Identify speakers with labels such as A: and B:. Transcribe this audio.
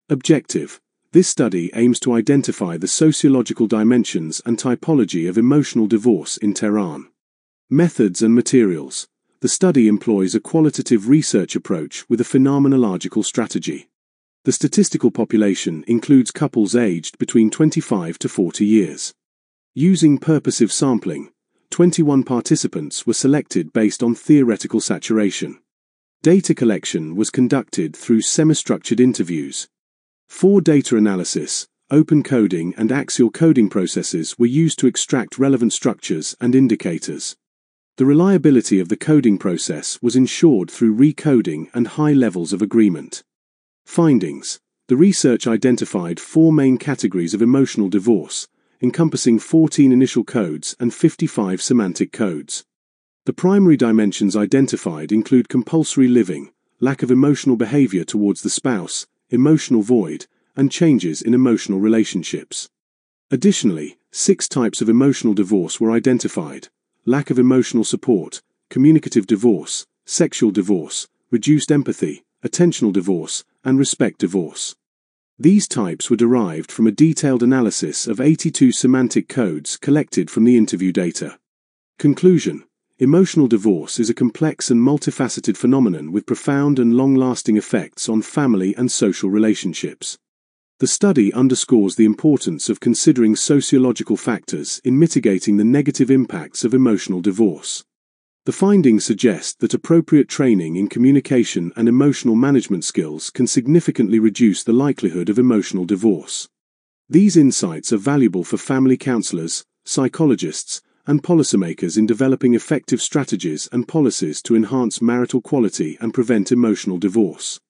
A: Objective. This study aims to identify the sociological dimensions and typology of emotional divorce in Tehran. Methods and materials. The study employs a qualitative research approach with a phenomenological strategy. The statistical population includes couples aged between 25 to 40 years. Using purposive sampling, 21 participants were selected based on theoretical saturation. Data collection was conducted through semi-structured interviews. 4 data analysis, open coding and axial coding processes were used to extract relevant structures and indicators. The reliability of the coding process was ensured through recoding and high levels of agreement. Findings. The research identified 4 main categories of emotional divorce, encompassing 14 initial codes and 55 semantic codes. The primary dimensions identified include compulsory living, lack of emotional behavior towards the spouse, emotional void, and changes in emotional relationships. Additionally, 6 types of emotional divorce were identified: lack of emotional support, communicative divorce, sexual divorce, reduced empathy, attentional divorce, and respect divorce. These types were derived from a detailed analysis of 82 semantic codes collected from the interview data. Conclusion. Emotional divorce is a complex and multifaceted phenomenon with profound and long-lasting effects on family and social relationships. The study underscores the importance of considering sociological factors in mitigating the negative impacts of emotional divorce. The findings suggest that appropriate training in communication and emotional management skills can significantly reduce the likelihood of emotional divorce. These insights are valuable for family counselors, psychologists, and policymakers in developing effective strategies and policies to enhance marital quality and prevent emotional divorce.